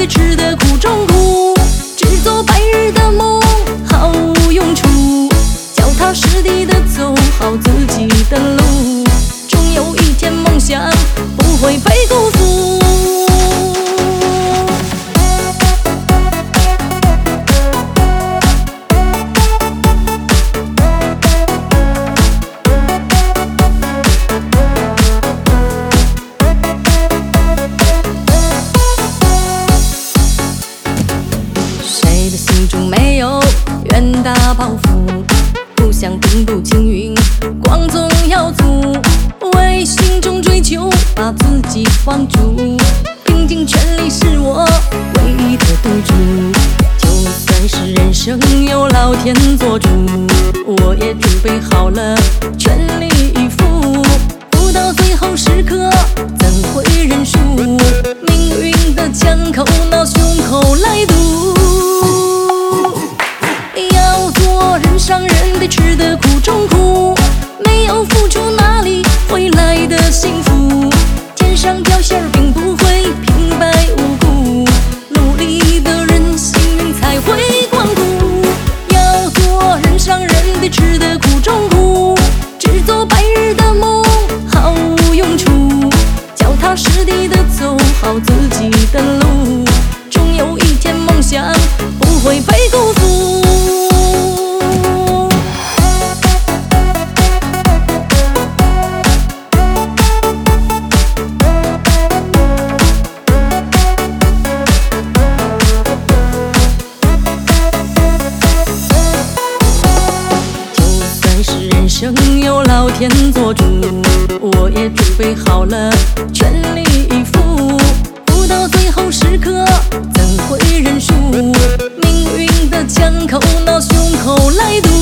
得吃得苦中苦，只做白日的梦毫无用处，脚踏实地的走好自己的路，终有一天梦想不会被辜负。谁的心中没有远大抱负，不想平步青云，光宗耀祖，为心中追求把自己放逐，拼尽全力是我唯一的赌注，就算是人生由老天做主，我也准备好了全力以赴，不到最后时刻怎会认输，命运的枪口拿胸口来堵，要做人上人得吃得苦中苦，没有付出哪里会来的幸福，天上掉馅儿饼不会平白无故，努力的人幸运才会光顾，要做人上人得吃得苦中苦，只做白日的梦毫无用处，脚踏实地的走好自己的路，终有一天梦想不会被辜负。人生由老天做主，我也准备好了全力以赴，不到最后时刻怎会认输，命运的枪口拿胸口来堵，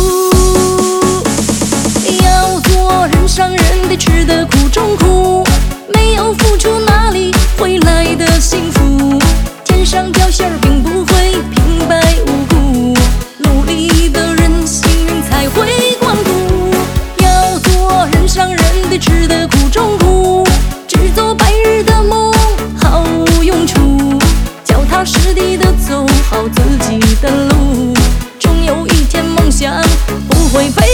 要做人上人得吃得苦中苦，没有付出哪里会来的幸福，天上掉馅儿饼不会平白无故，努力的人幸运才会上人得吃得苦中苦，只做白日的梦毫无用处，脚踏实地的走好自己的路，终有一天梦想不会被